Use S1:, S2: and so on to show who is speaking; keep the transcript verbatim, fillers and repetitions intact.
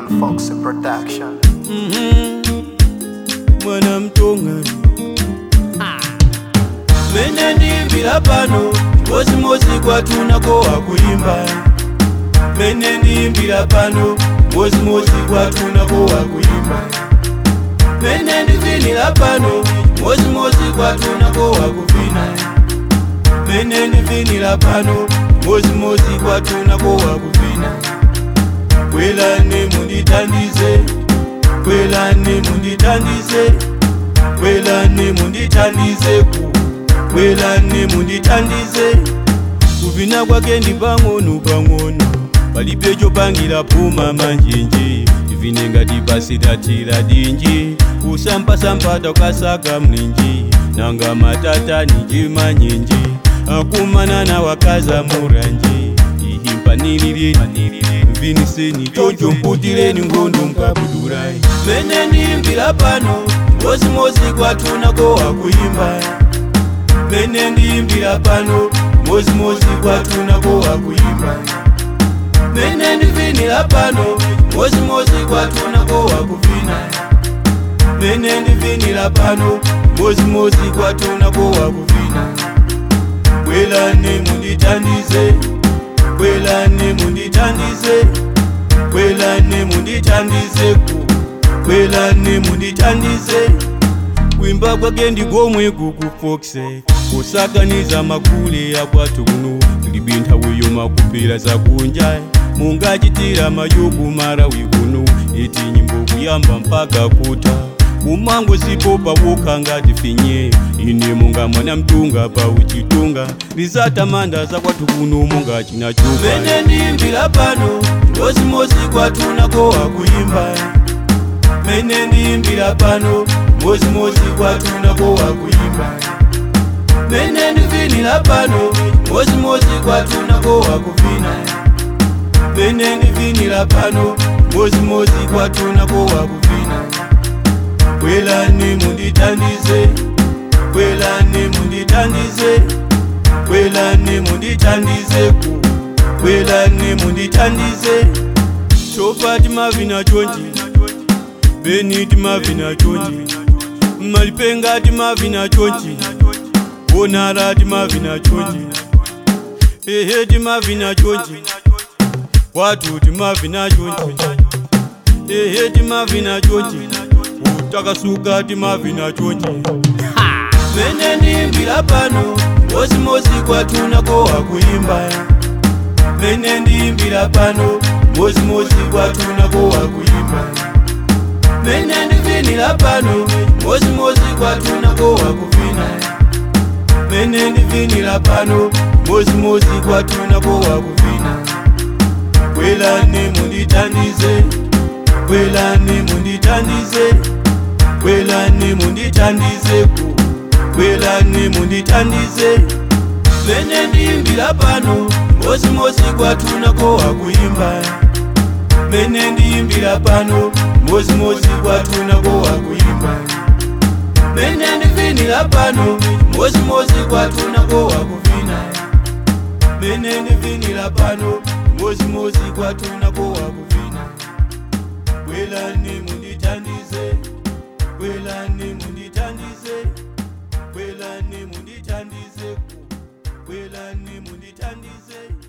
S1: John Foxy Production.
S2: Mhm. Mwana mtonga Mene ndimbila pano Mozi mozi kwa tunako wa kuimba. Mene ndimbila pano Mozi mozi kwa tunako wa kuimba. Mene ndivinila pano Mozi mozi kwa tunako wa kuvina. Mene ndivinila pano Mozi mozi kwa tunako wa kuvina. Kwelani munditandize, kwelani munditandize, kwelani munditandize ku, kwelani munditandize. Kuvina kwake ndi pang'ono pang'ono, palipecho pangira puma manjinji. Ivine ngati pasitatira dinji, usampasampata ukasaka mlinji. Nanga matata nijima nyinji, akumana na wakaza muranji. Ihimpanilili viniseni choncho mputileni ngondo mkabudurai. Mene ndimbila pano mozi mozi kwa tunako wa kuimba. Mene ndimbila pano mozi mozi kwa tunako wa kuimba. Mene ndivinila pano mozi mozi kwa tunako wa kuvina. Mene ndivinila pano mozi mozi kwa tunako wa kuvina. Kwelani munditandize, kwelani munditandize, kwelani munditandize ku, kwelani munditandize. Kuimba kwake ndigomwe kukufoxe, kusakaniza makule ya kwatu kuno. Libinta weyo makupira za kunjai, mungachitira mayoku mara wikuno. Iti nyimbo kuyamba mpaka kuta, kumango sipopa woka ngati finye. Ine munga mwana mtunga pa uchitunga, rizata manda za kwatu kuno munga china chupa. Mene ndimbila pano mozi mozi kwa tunako wa kuimba. Mene ndimbila pano mozi mozi kwa tunako wa kuimba. Mene ndivinila pano mozi mozi kwa tunako wa kuvina. Mene ndivinila pano mozi mozi kwa tunako wa kuvina. Kwelani munditandize, kwelani munditandize, kwelani munditandize ku, kwelani munditandize. Chopati mavina chonji, Beniti mavina chonji, Malipenga ti mavina chonji, Bonara ti mavina chonji, Ehe ti mavina chonji, Watu ti mavina chonji, Ehe ti mavina chonji, Utakasuka ti mavina chonji. Mene ndimbila pano mozi mozi kwa tunako wa kuimba. Mene ndimbila pano mozi mozi kwa tunako wa kuimba. Mene ndivinila pano mozi mozi kwa tunako wa kuvina. Mene ndivinila pano mozi mozi kwa tunako wa kuvina. Kwelani munditandize, kwelani munditandize, kwelani munditandize ku, kwelani munditandize. Mene ndimbila pano mozi mozi kwa tunako wa kuimba. Mene ndimbila pano mozi mozi kwa tunako wa kuimba. Mene ndivinila pano mozi mozi kwa tunako wa kuvina. Mene ndivinila pano mozi mozi kwa tunako wa kuvina. Kwelani munditandize, kwelani munditandize, kwelani munditandize ku, kwelani munditandize.